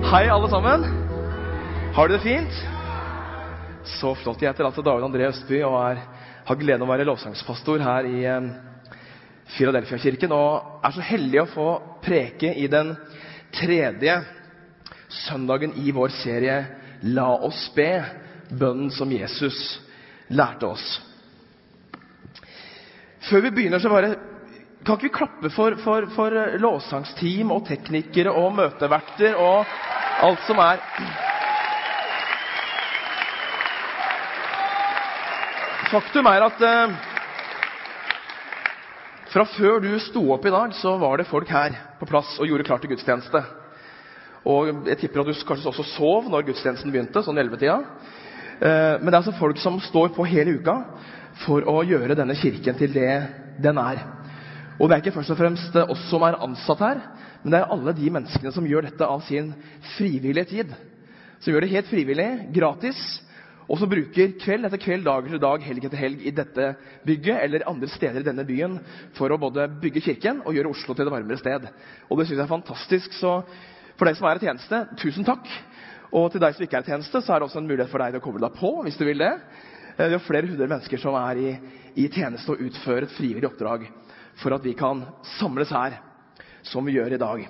Hei alle sammen. Har du det fint? Så flott. Jeg heter altså David André Østby og har gleden av å være lovsangspastor her i Philadelphia-kirken, og er så heldig å få preke i den tredje søndagen i vår serie La oss be, bønnen som Jesus lærte oss. Før vi begynner så kan ikke vi klappe for lovsangsteam og teknikere og møteverter og alt som er. Faktum er at fra før du sto opp i dag, så var det folk her på plass og gjorde klart til gudstjeneste. Og jeg tipper at du kanskje også sov når gudstjenesten begynte, sånn 11-tida. Men det er altså folk som står på hele uka for å gjøre denne kirken til det den er. Og det er ikke først og fremst oss som er ansatt her, men det er alle de menneskene som gjør dette av sin frivillige tid. Som gjør det helt frivillig, gratis, og som bruker kveld etter kveld, dag etter dag, helg etter helg i dette bygget, eller andre steder i denne byen, for å både bygge kirken og gjøre Oslo til et varmere sted. Og det synes jeg er fantastisk, så for deg som er i tjeneste, tusen takk. Og til deg som ikke er i tjeneste, så er det også en mulighet for deg til å koble deg på, hvis du vil det. Vi har flere hundre mennesker som er i tjeneste og utfører et frivillig oppdrag for at vi kan samles her, som vi gjør i dag.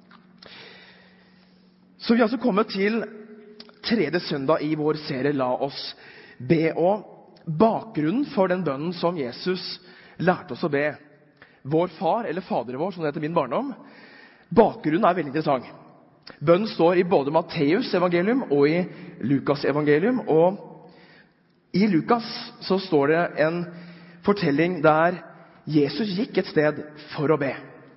Så vi har altså kommet til tredje søndag i vår serie La oss be, og bakgrunnen for den bønnen som Jesus lærte oss å be, vår far, eller Fader vår, som det heter min barndom, bakgrunnen er veldig interessant. Bønnen står i både Matteus evangelium og i Lukas evangelium, og i Lukas så står det en fortelling der Jesus gikk et sted for å be.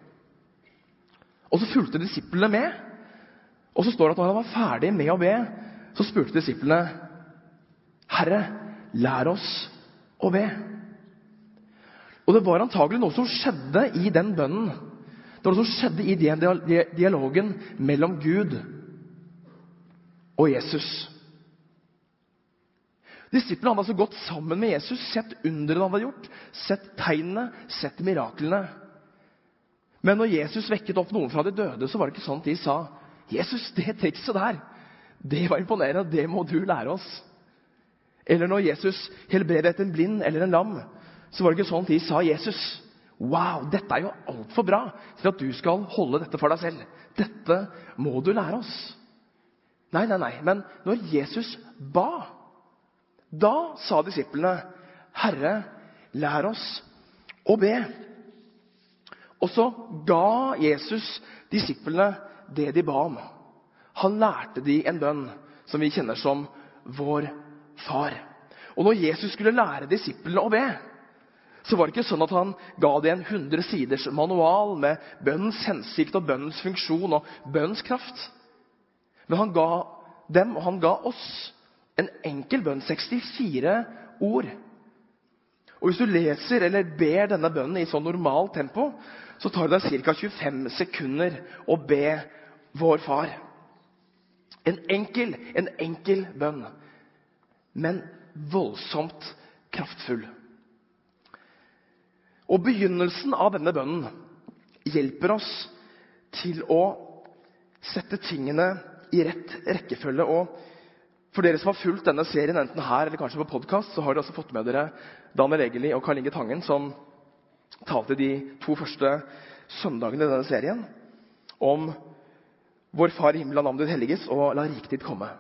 Og så fulgte disiplene med, og så står det at når han var ferdig med å be, så spurte disiplene, Herre, lær oss å be. Og det var antagelig noe som skjedde i den bønnen. Det var noe som skjedde i den dialogen mellom Gud og Jesus. Disiplene hadde altså gått sammen med Jesus, sett underne han hadde gjort, sett tegnene, sett miraklene. Men når Jesus vekket opp noen fra de døde, så var det ikke sånn at de sa, Jesus, det trikset der, det var imponerende, det må du lære oss. Eller når Jesus helbredet en blind eller en lam, så var det ikke sånn at de sa, Jesus, wow, dette er jo alt for bra til at du skal holde dette for deg selv. Dette må du lære oss. Nei, men når Jesus ba, da sa disiplene, Herre, lær oss å be. Og så ga Jesus disiplene det de ba om. Han lærte de en bønn som vi kjenner som vår far. Og når Jesus skulle lære disiplene å be, så var det ikke sånn at han ga det en 100 siders manual med bønnens hensikt og bønnens funksjon og bønnens kraft. Men han ga dem, og han ga oss, en enkel bønn, 64 ord. Og hvis du leser eller ber denne bønnen i sånn normal tempo, så tar det deg ca. 25 sekunder å be vår far. En enkel bønn, men voldsomt kraftfull. Og begynnelsen av denne bønnen hjelper oss til å sette tingene i rett rekkefølge. Og for dere som har fulgt denne serien, enten her eller kanskje på podcast, så har dere også fått med dere Daniel Egeli og Karl Inge Tangen, som talte de 2 første søndagene i denne serien, om vår far i himmelen, navnet ditt helliges, og la riket ditt komme.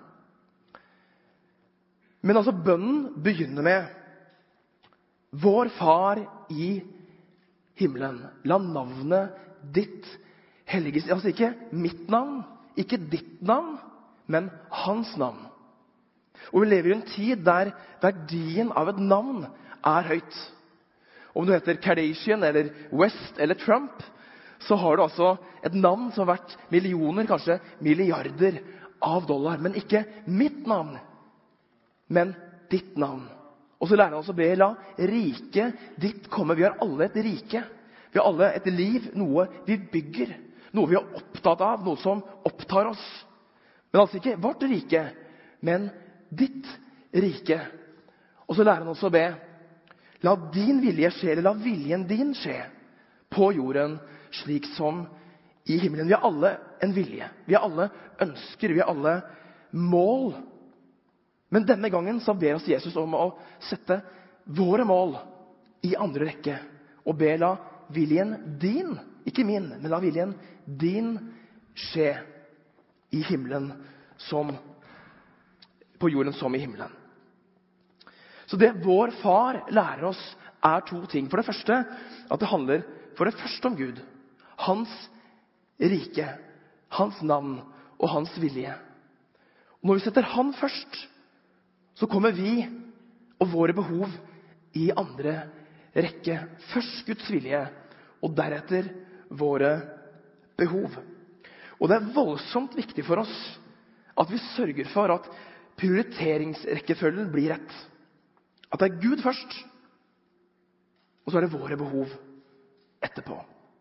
Men altså, bønnen begynner med vår far i himmelen, la navnet ditt helliges. Altså ikke mitt navn, ikke ditt navn, men hans navn. Og vi lever i en tid der verdien av et navn er høyt. Om du heter Kardashian eller West eller Trump, så har du altså et navn som har vært millioner, kanskje milliarder av dollar. Men ikke mitt navn, men ditt navn. Og så lærer han oss å be, la riket ditt komme. Vi har alle et rike. Vi har alle et liv, noe vi bygger. Noe vi er opptatt av, noe som opptar oss. Men altså ikke vårt rike, men ditt rike. Og så lærer han oss å be, la din vilje skje, eller la viljen din skje, på jorden, slik som i himmelen. Vi har alle en vilje. Vi har alle ønsker. Vi har alle mål. Men denne gangen så ber oss Jesus om å sette våre mål i andre rekke. Og be la viljen din, ikke min, men la viljen din skje i himmelen som på jorden som i himmelen. Så det vår far lærer oss er to ting. For det første, at det handler for det første om Gud. Hans rike, hans navn og hans vilje. Og når vi setter han først, så kommer vi og våre behov i andre rekke. Først Guds vilje, og deretter våre behov. Og det er voldsomt viktig for oss at vi sørger for at prioriteringsrekkefølgen blir rett. At det er Gud først, og så er det våre behov etterpå.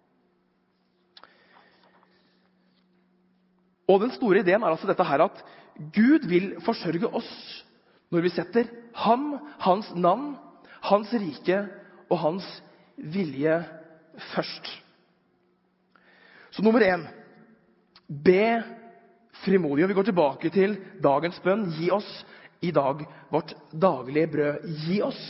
Og den store ideen er altså dette her at Gud vil forsørge oss når vi setter ham, hans navn, hans rike og hans vilje først. Så nummer 1, be frimodig. Og vi går tilbake til dagens bønn. Gi oss i dag vårt daglige brød. Gi oss.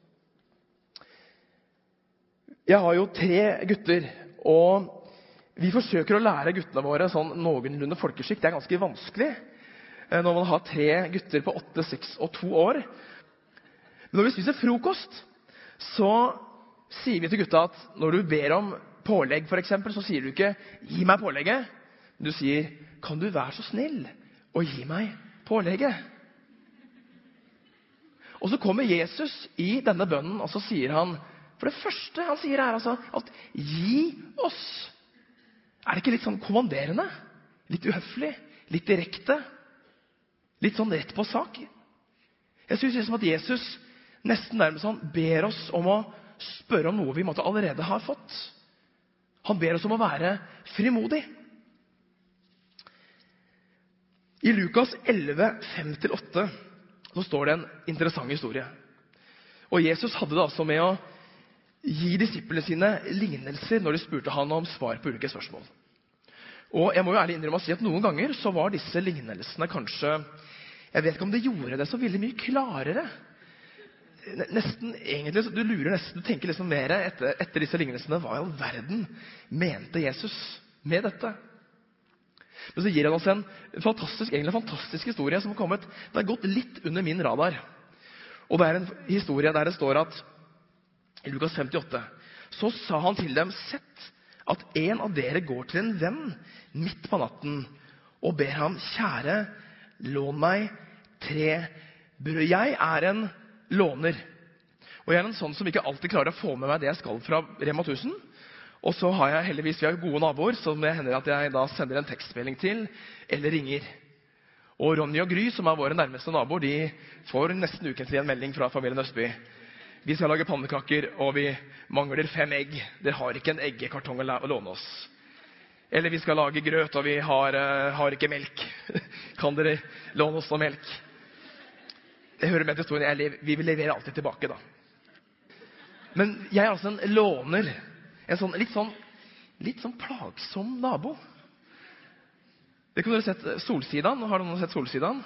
Jeg har jo 3 gutter, og vi forsøker å lære guttene våre sånn noenlunde folkeskikk. Det er ganske vanskelig når man har 3 gutter på 8, 6 og 2 år. Men når vi spiser frokost, så sier vi til gutta at når du ber om pålegg for eksempel, så sier du ikke «gi meg pålegget». Du sier «kan du være så snill og gi meg pålegget?» Og så kommer Jesus i denne bønnen, og så sier han, for det første han sier er altså at «gi oss». Er det ikke litt sånn kommanderende? Litt uhøflig? Litt direkte? Litt sånn rett på sak? Jeg synes liksom at Jesus nesten nærmest han ber oss om å spørre om noe vi måtte allerede ha fått. Han ber oss om å være frimodig. I Lukas 11, 5-8 så står det en interessant historie. Og Jesus hadde det altså med å gi disiplene sine lignelser når de spurte han om svar på ulike spørsmål. Og jeg må jo ærlig innrømme å si at noen ganger så var disse lignelsene kanskje, jeg vet ikke om det gjorde det så veldig mye klarere. Nesten egentlig, du lurer nesten, du tenker liksom mer etter disse lignelsene, hva i all verden mente Jesus med dette? Men så gir han oss en fantastisk historie som har kommet, det har gått litt under min radar. Og det er en historie der det står at i Lukas 58, så sa han til dem, sett at en av dere går til en venn midt på natten og ber ham, kjære, lån meg 3 brød. Jeg er en låner, og jeg er en sånn som ikke alltid klarer å få med meg det jeg skal fra Rema 1000. Og så har jeg heldigvis, vi har gode naboer, så det hender at jeg da sender en tekstmelding til, eller ringer. Og Ronny og Gry, som er våre nærmeste naboer, de får nesten ukentlig en melding fra familien Østby. Vi skal lage pannekaker, og vi mangler 5 egg. Dere har ikke en eggekartong å låne oss. Eller vi skal lage grøt, og vi har ikke melk. Kan dere låne oss noe melk? Det hører med til historien. Vi vil levere alltid tilbake, da. Men jeg er altså en låner. En sånn, litt sånn plagsom nabo. Det kunne dere sett Solsidan. Har noen sett Solsidan?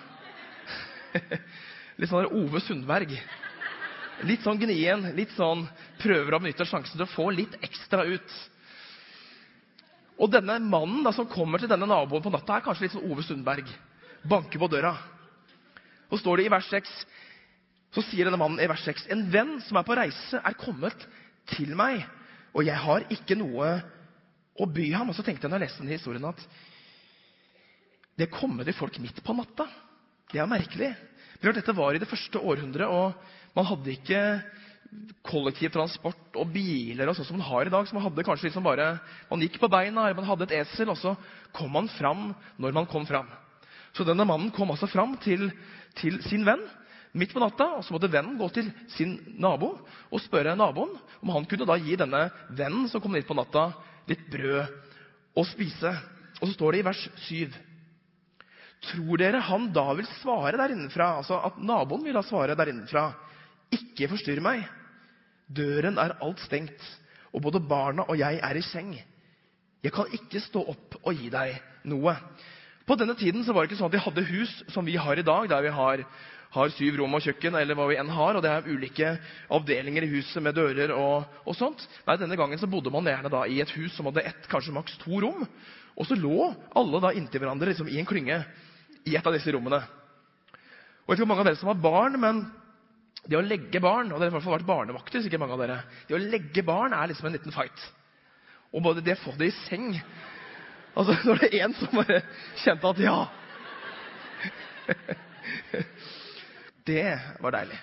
Litt sånn Ove Sundberg. Litt sånn gnien, litt sånn prøver å benytte sjansen til å få litt ekstra ut. Og denne mannen da, som kommer til denne naboen på natta, er kanskje litt sånn Ove Sundberg. Banker på døra. Og står det i vers 6, så sier denne mannen i vers 6, en venn som er på reise er kommet til meg, og jeg har ikke noe å by ham. Og så tenkte jeg når jeg leste denne historien at det kommer til folk midt på natta. Det er merkelig. Men dette var i det første århundret, og man hadde ikke kollektivtransport og biler og sånn som man har i dag. Så man hadde kanskje liksom bare, man gikk på beina, eller man hadde et esel, og så kom man fram når man kom fram. Så denne mannen kom altså fram til sin venn midt på natta, og så måtte vennen gå til sin nabo og spørre naboen om han kunne da gi denne vennen som kom midt på natta litt brød å spise. Og så står det i vers 7. Tror dere han da vil svare der innenfra, altså at naboen vil da svare der innenfra, ikke forstyrr meg, døren er alt stengt, og både barna og jeg er i seng. Jeg kan ikke stå opp og gi deg noe. På denne tiden så var det ikke sånn at de hadde hus som vi har i dag, der vi har 7 rom og kjøkken, eller hva vi enn har, og det er ulike avdelinger i huset med dører og sånt. Nei, denne gangen så bodde man gjerne da i et hus som hadde kanskje maks 2 rom, og så lå alle da inntil hverandre liksom i en klynge i et av disse rommene. Og jeg vet ikke hvor mange av dere som har barn, men det å legge barn, og det har i hvert fall vært barnevakter, sikkert mange av dere, det å legge barn er liksom en liten fight. Og både det å få det i seng, altså når det er en som bare kjente at ja, det var deilig.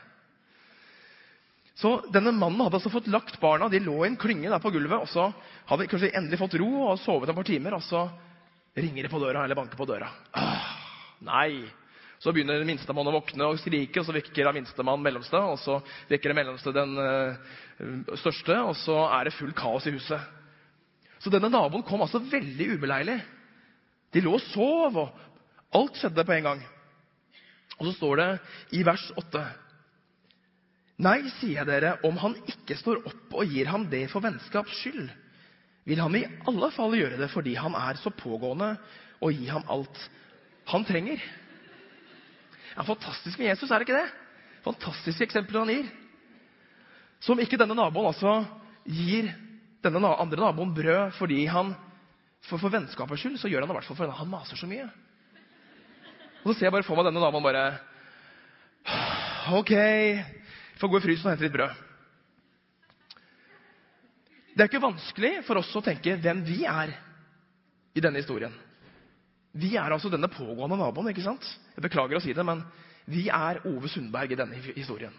Så denne mannen hadde altså fått lagt barna, de lå i en klynge der på gulvet, og så hadde de kanskje endelig fått ro og sovet et par timer, og så ringer det på døra, eller banker på døra. Nei. Så begynner minstemann å våkne og skrike, og så vekker da minstemann mellomste, og så vekker det mellomste den største, og så er det full kaos i huset. Så denne naboen kom altså veldig ubeleilig. De lå og sov, og alt skjedde på en gang. Og så står det i vers 8. Nei, sier jeg dere, om han ikke står opp og gir ham det for vennskaps skyld, vil han i alle fall gjøre det fordi han er så pågående og gi ham alt han trenger. Ja, fantastisk med Jesus, er det ikke det? Fantastiske eksempler han gir. Som ikke denne naboen altså gir denne andre naboen brød fordi han, for vennskapets skyld, så gjør han det i hvert fall fordi han maser så mye. Og så ser jeg bare for meg denne naboen bare, ok, får gå i frysen og hente litt brød. Det er ikke vanskelig for oss å tenke hvem vi er i denne historien. Vi er altså denne pågående naboen, ikke sant? Jeg beklager å si det, men vi er Ove Sundberg i denne historien.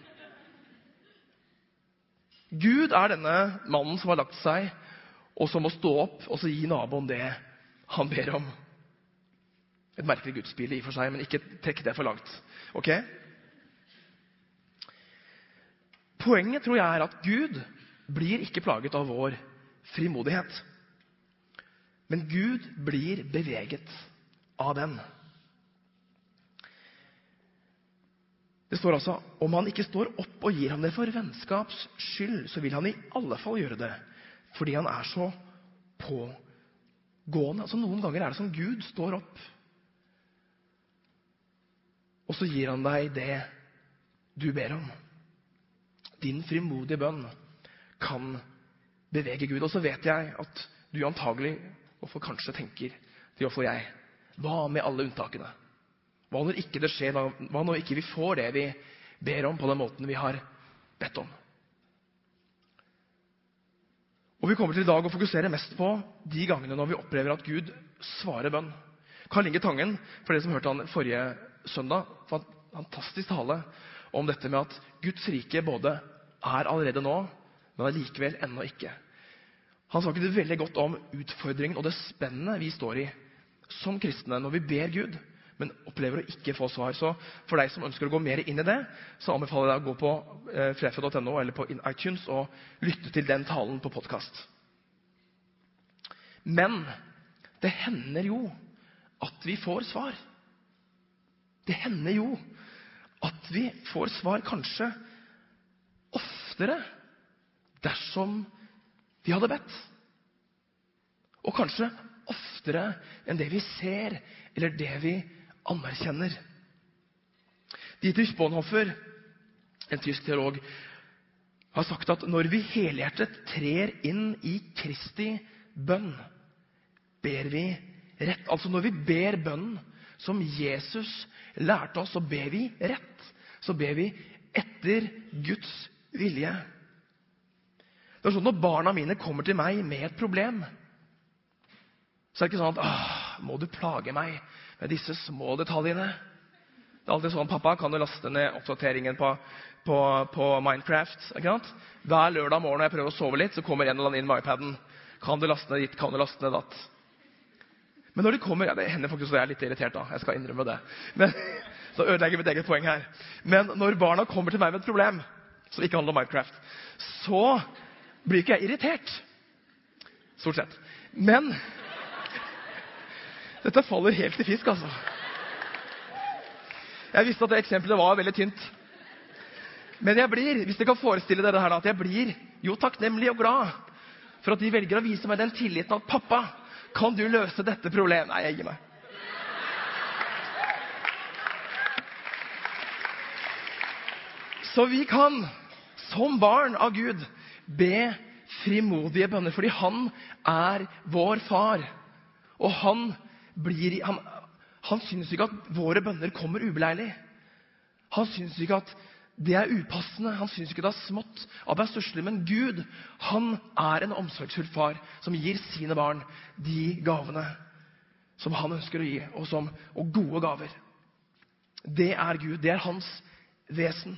Gud er denne mannen som har lagt seg, og som må stå opp og så gi naboen det han ber om. Et merkelig gudsbilde i for seg, men ikke trekk det for langt. Ok? Poenget tror jeg er at Gud blir ikke plaget av vår frimodighet. Men Gud blir beveget av den. Det står altså, om han ikke står opp og gir ham det for vennskaps skyld, så vil han i alle fall gjøre det, fordi han er så pågående. Altså noen ganger er det som Gud står opp, og så gir han deg det du ber om. Din frimodige bønn kan bevege Gud. Og så vet jeg at du antagelig, og for kanskje tenker, det gjør for jeg, hva med alle unntakene? Hva når ikke det skjer? Hva når ikke vi får det vi ber om på den måten vi har bedt om? Og vi kommer til i dag å fokusere mest på de gangene når vi opplever at Gud svarer bønn. Karl Inge Tangen, for dere som hørte han forrige søndag, for en fantastisk tale om dette med at Guds rike både er allerede nå, men allikevel ennå ikke. Han snakket veldig godt om utfordringen og det spennet vi står i som kristne når vi ber Gud, men opplever å ikke få svar. Så for deg som ønsker å gå mer inn i det, så anbefaler jeg deg å gå på frefjord.no eller på iTunes og lytte til den talen på podcast. Men det hender jo at vi får svar. Det hender jo at vi får svar kanskje oftere dersom vi hadde bedt. Og kanskje oftere enn det vi ser, eller det vi anerkjenner. Dietrich Bonhoeffer, en tysk teolog, har sagt at når vi helhjertet trer inn i Kristi bønn, ber vi rett. Altså når vi ber bønnen som Jesus lærte oss, så ber vi rett. Så ber vi etter Guds vilje. Det er sånn når barna mine kommer til meg med et problem, så er det ikke sånn at må du plage meg med disse små detaljene? Det er alltid sånn, pappa, kan du laste ned oppdateringen på Minecraft? Ikke sant? Hver lørdag morgen når jeg prøver å sove litt, så kommer en eller annen inn med iPaden. Kan du laste ned ditt? Kan du laste ned datt? Men når de kommer, ja, det hender faktisk at jeg er litt irritert da, jeg skal innrømme det. Men, så ødelegger mitt eget poeng her. Men når barna kommer til meg med et problem, som ikke handler om Minecraft, så blir ikke jeg irritert. Stort sett. Men dette faller helt i fisk, altså. Jeg visste at det eksempelet var veldig tynt. Men jeg blir, hvis dere kan forestille dere det her, at jeg blir jo takknemlig og glad for at de velger å vise meg den tilliten at pappa, kan du løse dette problemet? Nei, jeg gir meg. Så vi kan, som barn av Gud, be frimodige bønner, fordi han vår far. Og han synes ikke at våre bønner kommer ubeleilig. Han synes ikke at det upassende. Han synes ikke det smått at det stusslig. Men Gud, han en omsorgsfull far som gir sine barn de gavene som han ønsker å gi, og gode gaver. Det Gud. Det hans vesen.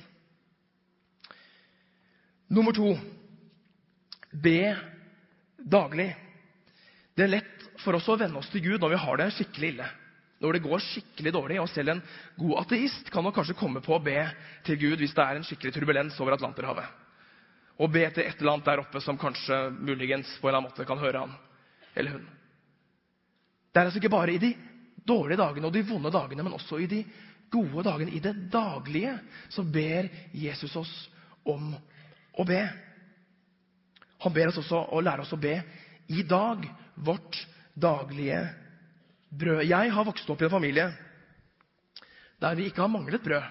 Nummer 2. Be daglig. Det lett for oss å vende oss til Gud når vi har det skikkelig ille. Når det går skikkelig dårlig, og selv en god ateist kan nok kanskje komme på å be til Gud hvis det en skikkelig turbulens over Atlanterhavet. Og be til et eller annet der oppe som kanskje muligens på en eller annen måte kan høre han eller hun. Det altså ikke bare i de dårlige dagene og de vonde dagene, men også i de gode dagene, i det daglige, så ber Jesus oss om å be. Han ber oss også å lære oss å be i dag, vårt daglige brød. Jeg har vokst opp i en familie der vi ikke har manglet brød.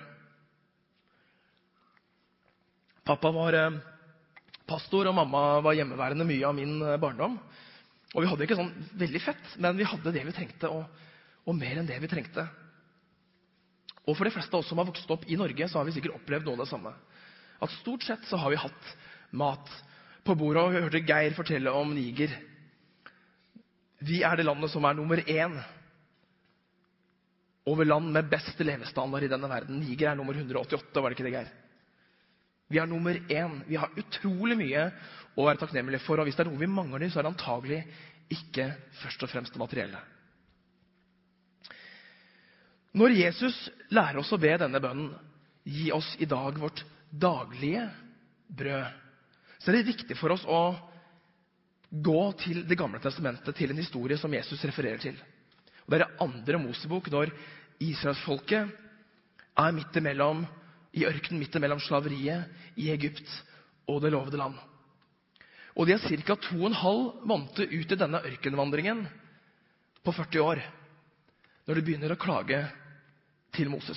Pappa var pastor, og mamma var hjemmeværende mye av min barndom. Og vi hadde ikke sånn veldig fett, men vi hadde det vi trengte, og mer enn det vi trengte. Og for de fleste av oss som har vokst opp i Norge, så har vi sikkert opplevd noe av det samme. At stort sett så har vi hatt mat på bordet, og vi hørte Geir fortelle om Niger. Vi det landet som nummer 1 over land med best levestandard i denne verden. Niger nummer 188, var det ikke det, Geir? Vi nummer 1. Vi har utrolig mye å være takknemlige for, og hvis det noe vi mangler, så det antagelig ikke først og fremst det materielle. Når Jesus lærer oss å be denne bønnen, gi oss i dag vårt daglige brød, så det viktig for oss å gå til Det gamle testamentet, til en historie som Jesus refererer til. Og det 2. Mosebok, når Israelsfolket midt imellom, i ørkenen midt imellom slaveriet i Egypt og det lovede land. Og de ca. 2,5 måneder ut i denne ørkenvandringen på 40 år, når de begynner å klage til Moses.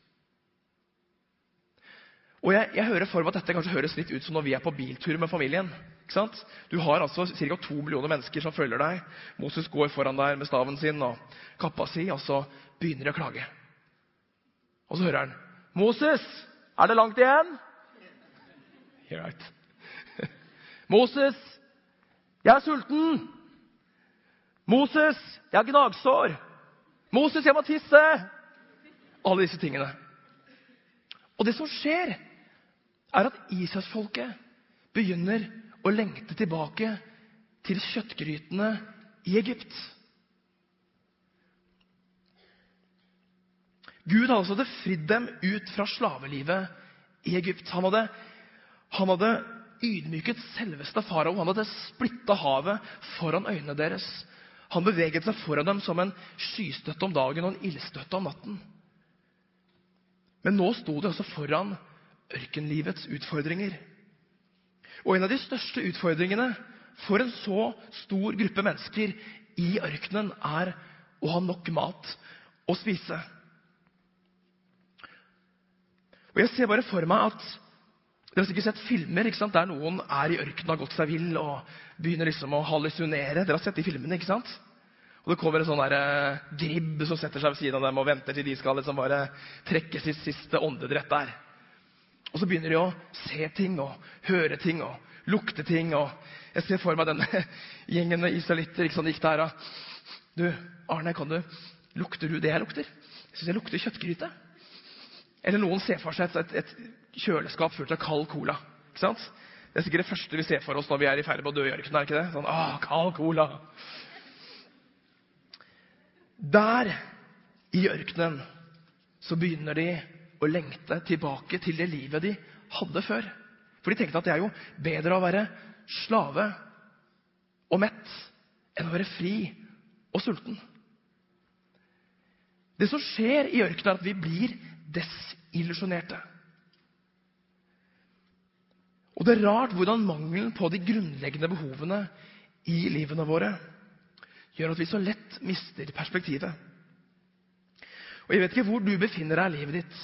Og jeg hører for meg at dette kanskje høres litt ut som når vi på biltur med familien. Ikke sant? Du har altså ca. 2 millioner mennesker som følger deg. Moses går foran deg med staven sin og kappa si, og så begynner de å klage. Og så hører han: Moses, det langt igjen? You're right. Moses, jeg sulten. Moses, jeg har gnagsår. Moses, jeg må tisse. Alle disse tingene. Og det som skjer, at Israelsfolket begynner å lengte tilbake til kjøttgrytene i Egypt. Gud hadde altså fridd dem ut fra slavelivet i Egypt. Han hadde ydmyket selveste farao. Han hadde splittet havet foran øynene deres. Han beveget seg foran dem som en skystøtte om dagen og en ildstøtte om natten. Men nå sto det også foran ørkenlivets utfordringer. Og en av de største utfordringene for en så stor gruppe mennesker i ørkenen å ha nok mat å spise. Og jeg ser bare for meg at dere har sikkert sett filmer, ikke sant? Der noen i ørkenen og har gått seg vill og begynner liksom å hallusinere. Dere har sett de filmene, ikke sant? Og det kommer en sånn gribb som setter seg ved siden av dem og venter til de skal liksom bare trekke sitt siste åndedrett der. Og så begynner de å se ting og høre ting og lukte ting. Og jeg ser for meg denne gjengen med israelitter som gikk der. Du, Arne, lukter du det jeg lukter? Jeg synes jeg lukter kjøttgryte. Eller noen ser for seg et kjøleskap fullt av kald cola. Ikke sant? Det sikkert det første vi ser for oss når vi i ferd med å dø i ørkenen, ikke det? Sånn, kald cola. Der i ørkenen så begynner de å lengte tilbake til det livet de hadde før. For de tenkte at det jo bedre å være slave og mett enn å være fri og sulten. Det som skjer i ørkenen at vi blir desillusjonerte. Og det rart hvordan mangelen på de grunnleggende behovene i livene våre gjør at vi så lett mister perspektivet. Og jeg vet ikke hvor du befinner deg i livet ditt.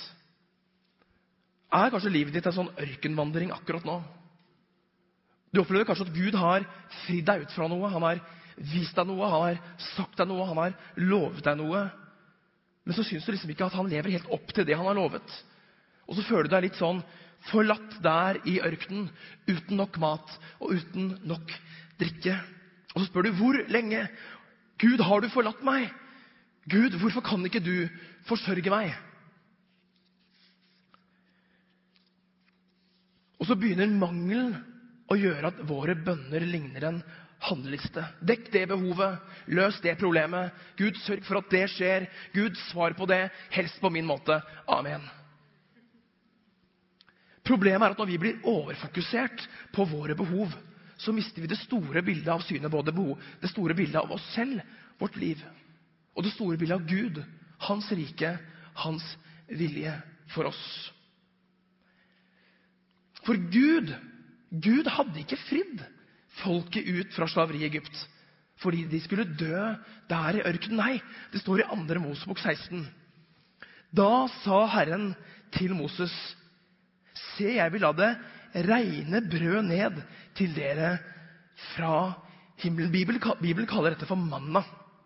Er kanskje livet ditt en sånn ørkenvandring akkurat nå? Du opplever kanskje at Gud har fridd deg ut fra noe. Han har vist deg noe, han har sagt deg noe, han har lovet deg noe. Men så synes du liksom ikke at han lever helt opp til det han har lovet. Og så føler du deg litt sånn forlatt der i ørkenen, uten nok mat og uten nok drikke. Og så spør du, hvor lenge? Gud, har du forlatt meg? Gud, hvorfor kan ikke du forsørge meg? Og så begynner mangelen å gjøre at våre bønner ligner en handleliste. Dekk det behovet, løs det problemet. Gud, sørg for at det skjer. Gud, svar på det, helst på min måte. Amen. Problemet er at når vi blir overfokusert på våre behov, så mister vi det store bildet av synet, både det store bildet av oss selv, vårt liv, og det store bildet av Gud, hans rike, hans vilje for oss. For Gud hadde ikke fridd folket ut fra slaveri i Egypt, fordi de skulle dø der i ørkenen. Nei, det står i 2. Mosebok 16. Da sa Herren til Moses, se, jeg vil la det regne brød ned til dere fra himmelen. Bibelen kaller dette for manna.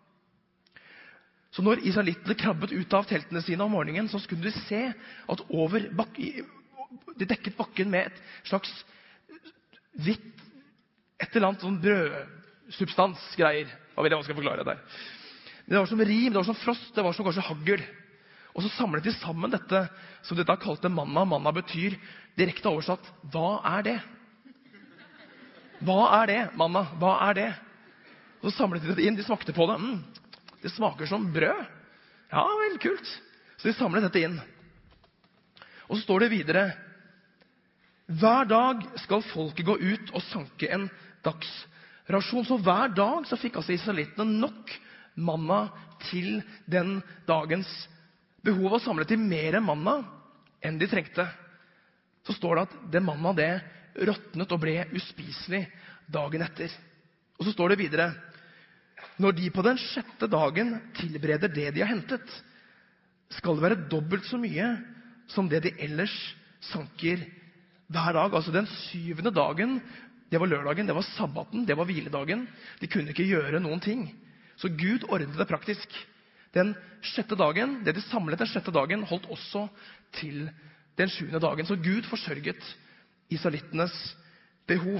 Så når israelittene krabbet ut av teltene sine om morgenen, så skulle de se at de dekket bakken med et slags hvitt, et eller annet sånn brødsubstansgreier. Hva vet jeg hva skal forklare der? Det var som rim, det var som frost, det var som kanskje hagl. Og så samlet de sammen dette, som dette kalte manna. Manna betyr direkte oversatt, hva er det? Hva er det, manna? Hva er det? Og så samlet de det inn, de smakte på det. Det smaker som brød. Ja, vel, kult. Så de samlet dette inn. Og så står det videre, hver dag skal folket gå ut og sanke en dagsrasjon. Så hver dag så fikk altså israelittene nok manna til den dagens behov, og samlet de mer manna enn de trengte. Så står det at det manna det råtnet og ble uspiselig dagen etter. Og så står det videre, når de på den 6. dagen tilbereder det de har hentet, skal det være dobbelt så mye som det de ellers sanker hver dag. Altså den 7. dagen, det var lørdagen, det var sabbaten, det var hviledagen. De kunne ikke gjøre noen ting. Så Gud ordnet det praktisk. Den 6. dagen, det de samlet den 6. dagen, holdt også til den 7. dagen. Så Gud forsørget israelittenes behov.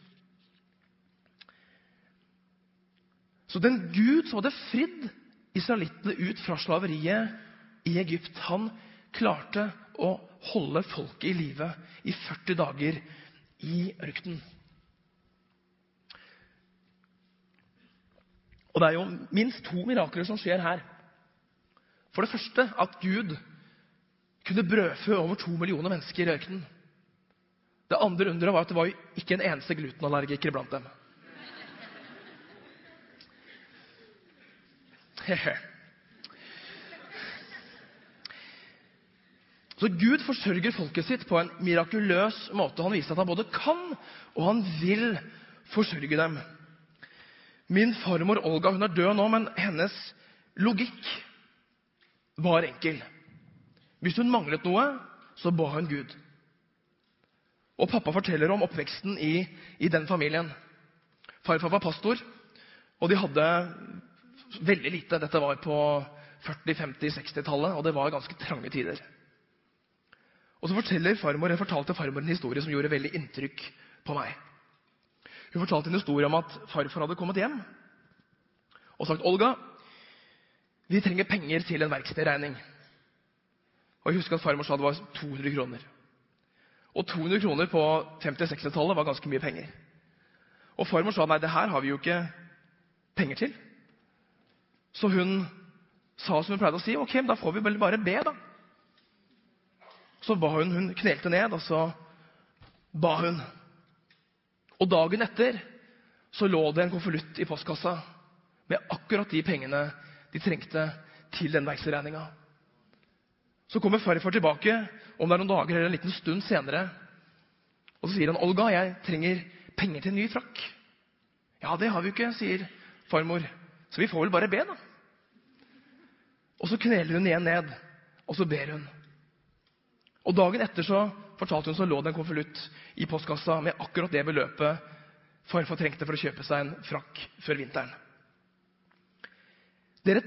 Så den Gud som hadde fridd israelittene ut fra slaveriet i Egypt, han klarte å holde folket i live i 40 dager i ørkenen. Og det er jo minst 2 mirakler som skjer her. For det første at Gud kunne brødfø over 2 millioner mennesker i ørkenen. Det andre underet var at det var ikke en eneste glutenallergiker blant dem. Så Gud forsørger folket sitt på en mirakuløs måte. Han viser at han både kan og han vil forsørge dem. Min farmor Olga, hun er død nå, men hennes logikk var enkel. Hvis hun manglet noe, så ba hun Gud. Og pappa forteller om oppveksten i den familien. Farfar var pastor, og de hadde veldig lite. Dette var på 40-, 50-, 60-tallet, og det var ganske trange tider. Og så fortalte farmor en historie som gjorde veldig inntrykk på meg. Hun fortalte en historie om at farfar hadde kommet hjem og sagt, Olga, vi trenger penger til en verkstedregning. Og jeg husker at farmor sa det var 200 kroner. Og 200 kroner på 50-, 60-tallet var ganske mye penger. Og farmor sa, nei, det her har vi jo ikke penger til. Så hun sa som hun pleide å si, ok, da får vi vel bare be da. Så ba hun knelte ned, og så ba hun. Og dagen etter så lå det en konvolutt i postkassa med akkurat de pengene de trengte til den verkstedregninga. Så kommer farfar tilbake, om det er noen dager eller en liten stund senere, og så sier han, Olga, jeg trenger penger til en ny frakk. Ja, det har vi jo ikke, sier farmor. Så vi får vel bare be da. Og så kneler hun igjen ned, og så ber hun. Og dagen etter så fortalte hun så lå det en konvolutt i postkassa med akkurat det beløpet farfar trengte for å kjøpe seg en frakk før vinteren. Dere,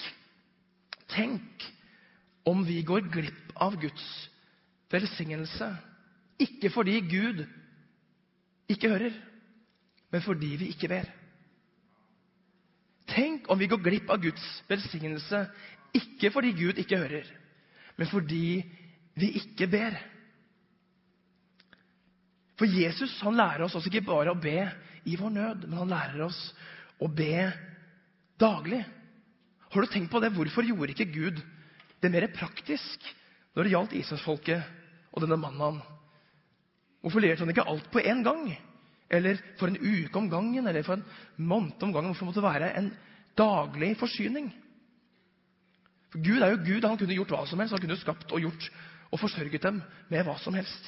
tenk om vi går glipp av Guds velsignelse. Ikke fordi Gud ikke hører, men fordi vi ikke ber. Tenk om vi går glipp av Guds velsignelse, ikke fordi Gud ikke hører, men fordi vi ikke ber. For Jesus, han lærer oss også ikke bare å be i vår nød, men han lærer oss å be daglig. Har du tenkt på det? Hvorfor gjorde ikke Gud det mer praktisk når det gjaldt Israelsfolket og denne mannen? Hvorfor leverte han ikke alt på en gang? Eller for en uke om gangen, eller for en måned om gangen? Hvorfor måtte det være en daglig forsyning? For Gud er jo Gud, han kunne gjort hva som helst. Han kunne skapt og gjort og forsørget dem med hva som helst.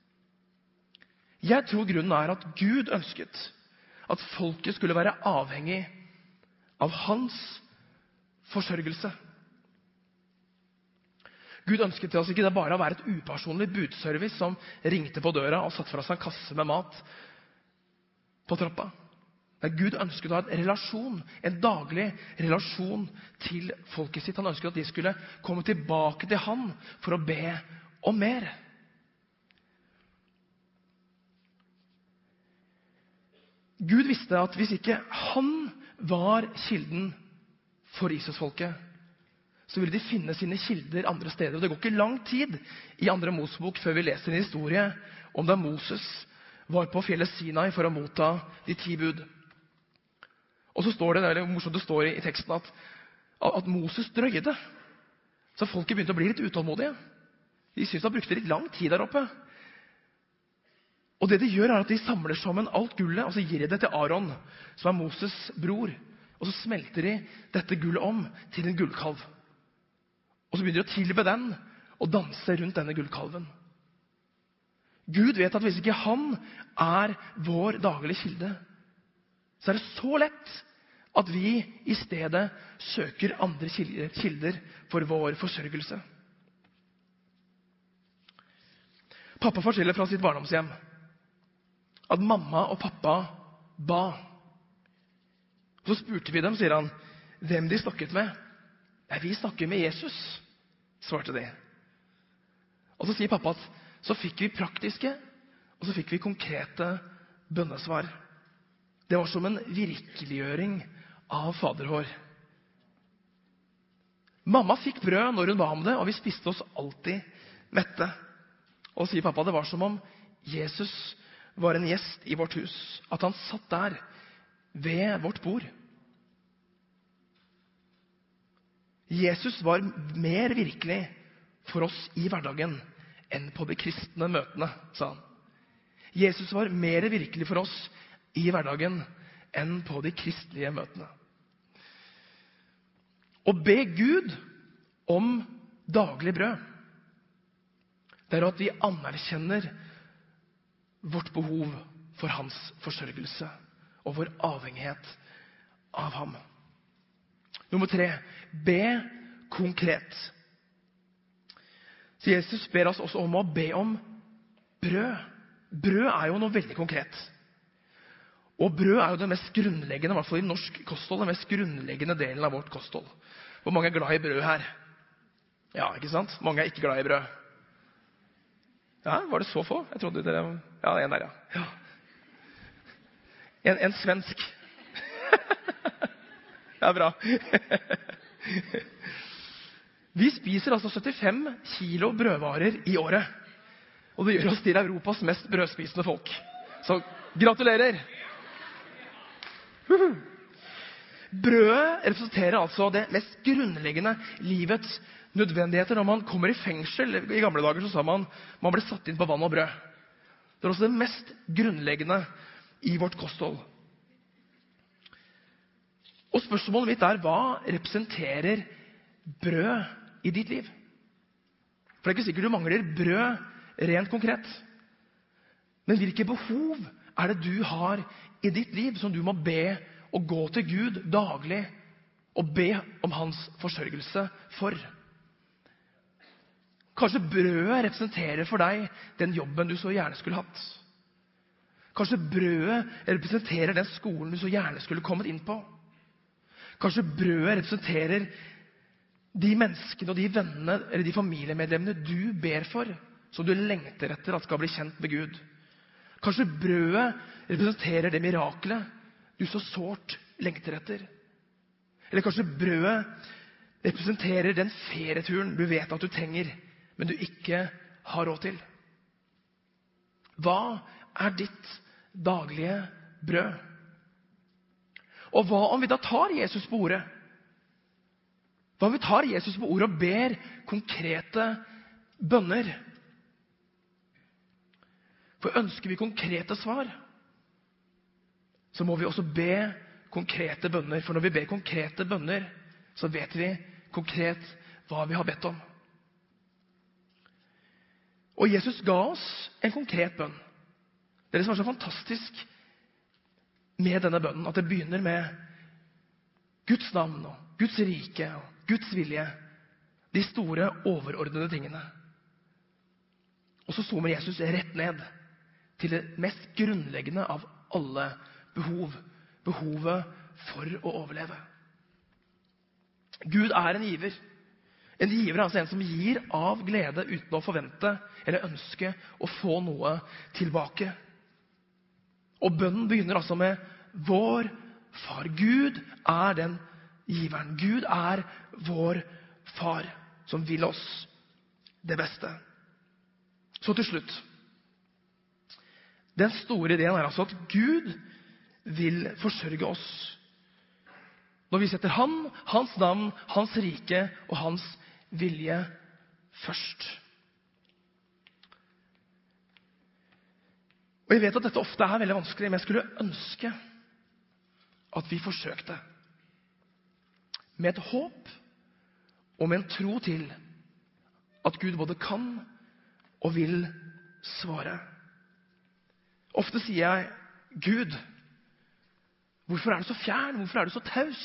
Jeg tror grunnen er at Gud ønsket at folket skulle være avhengig av hans forsørgelse. Gud ønsket til oss ikke det bare å være et upersonlig budservice som ringte på døra og satt fra seg en kasse med mat på trappa. Men Gud ønsket å ha en relasjon, en daglig relasjon til folket sitt. Han ønsket at de skulle komme tilbake til han for å be om mer. Gud visste at hvis ikke han var kilden for Israelsfolket, så ville de finne sine kilder andre steder. Og det går ikke lang tid i 2. Mosebok før vi leser en historie om da Moses var på fjellet Sinai for å motta de 10 bud. Og så står det, eller morsomt det står i teksten, at Moses drøyde. Så folket begynte å bli litt utålmodige. De syntes han brukte litt lang tid der oppe. Og det de gjør er at de samler sammen alt gullet, og så gir de det til Aaron, som er Moses bror. Og så smelter de dette gullet om til en gullkalv. Og så begynner de å tilbe den, og danse rundt denne gullkalven. Gud vet at hvis ikke han er vår daglige kilde, så er det så lett at vi i stedet søker andre kilder for vår forsørgelse. Pappa forteller fra sitt barndomshjem at mamma og pappa ba. Og så spurte vi dem, sier han, hvem de snakket med. Nei, vi snakker med Jesus, svarte de. Og så sier pappa at så fikk vi praktiske, og så fikk vi konkrete bønnesvar. Det var som en virkeliggjøring av fadervår. Mamma fikk brød når hun ba om det, og vi spiste oss alltid mette. Og sier pappa, det var som om Jesus var en gjest i vårt hus, at han satt der ved vårt bord. Jesus var mer virkelig for oss i hverdagen enn på de kristne møtene, sa han. Jesus var mer virkelig for oss i hverdagen enn på de kristelige møtene. Å be Gud om daglig brød, det er at vi anerkjenner vårt behov for hans forsørgelse og vår avhengighet av ham. Nummer 3, be konkret. Så Jesus ber oss også om å be om brød. Brød er jo noe veldig konkret. Og brød er jo det mest grunnleggende, i hvert fall i norsk kosthold, den mest grunnleggende delen av vårt kosthold. Hvor mange er glad i brød her? Ja, ikke sant? Mange er ikke glad i brød. Ja, var det så få? Jeg trodde dere... Ja, en der, ja. En svensk. Ja, bra. Vi spiser altså 75 kilo brødvarer i året. Og det gjør oss til Europas mest brødspisende folk. Så gratulerer! Brødet representerer altså det mest grunnleggende livets nødvendigheter. Når man kommer i fengsel, i gamle dager så sa man ble satt inn på vann og brød. Det er også det mest grunnleggende i vårt kosthold. Og spørsmålet mitt er, hva representerer brød i ditt liv? For det er ikke sikkert du mangler brød rent konkret. Men hvilke behov er det du har i ditt liv som du må be og gå til Gud daglig og be om hans forsørgelse for. Kanskje brødet representerer for deg den jobben du så gjerne skulle hatt. Kanskje brødet representerer den skolen du så gjerne skulle kommet inn på. Kanskje brødet representerer de menneskene og de vennene eller de familiemedlemmene du ber for, som du lengter etter at skal bli kjent med Gud. Kanskje brødet representerer det mirakelet du så sårt lengter etter. Eller kanskje brødet representerer den ferieturen du vet at du trenger, men du ikke har råd til. Hva er ditt daglige brød? Og hva om vi da tar Jesus på ordet? Hva om vi tar Jesus på ordet og ber konkrete bønner? For ønsker vi konkrete svar, så må vi også be konkrete bønner. For når vi ber konkrete bønner, så vet vi konkret hva vi har bedt om. Og Jesus ga oss en konkret bønn. Det er det som er så fantastisk med denne bønnen, at det begynner med Guds navn og Guds rike og Guds vilje. De store, overordnede tingene. Og så zoomer Jesus rett ned til det mest grunnleggende av alle behov. Behovet for å overleve. Gud er en giver. En giver er altså en som gir av glede uten å forvente eller ønske å få noe tilbake. Og bønnen begynner altså med vår far. Gud er den giveren. Gud er vår far som vil oss det beste. Så til slutt. Den store ideen er altså at Gud vil forsørge oss. Når vi setter han, hans navn, hans rike og hans vilje først. Og jeg vet at dette ofte er veldig vanskelig, men jeg skulle ønske at vi forsøkte. Med et håp og med en tro til at Gud både kan og vil svare. Ofte sier jeg, Gud, hvorfor er du så fjern? Hvorfor er du så taus?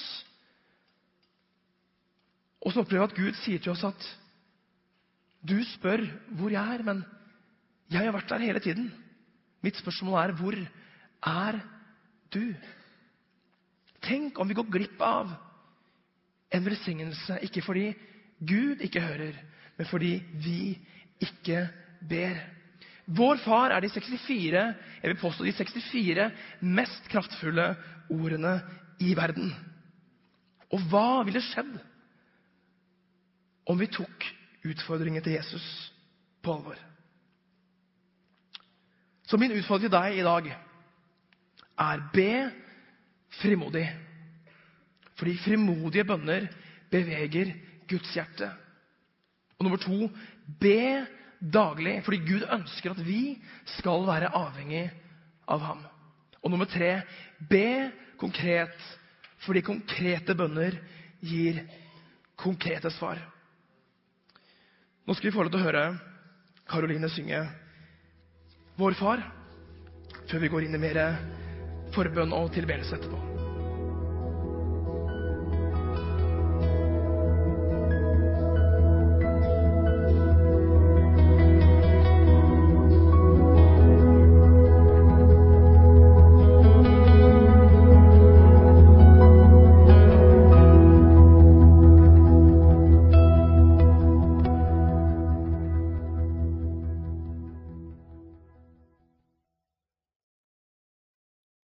Og så opplever jeg at Gud sier til oss at du spør hvor jeg er, men jeg har vært der hele tiden. Mitt spørsmål er, hvor er du? Tenk om vi går glipp av en velsignelse, ikke fordi Gud ikke hører, men fordi vi ikke ber. Vår far er de 64, jeg vil påstå de 64 mest kraftfulle ordene i verden. Og hva ville skjedd om vi tok utfordringen til Jesus på alvor? Så min utfordring til deg i dag er be frimodig. Fordi frimodige bønner beveger Guds hjerte. Og nummer 2, be daglig, fordi Gud ønsker at vi skal være avhengig av ham. Og nummer 3, be konkret, fordi konkrete bønner gir konkrete svar. Nå skal vi få lov til å høre Karoline synge Vår far, før vi går inn i mer forbønn og tilbedelse etterpå.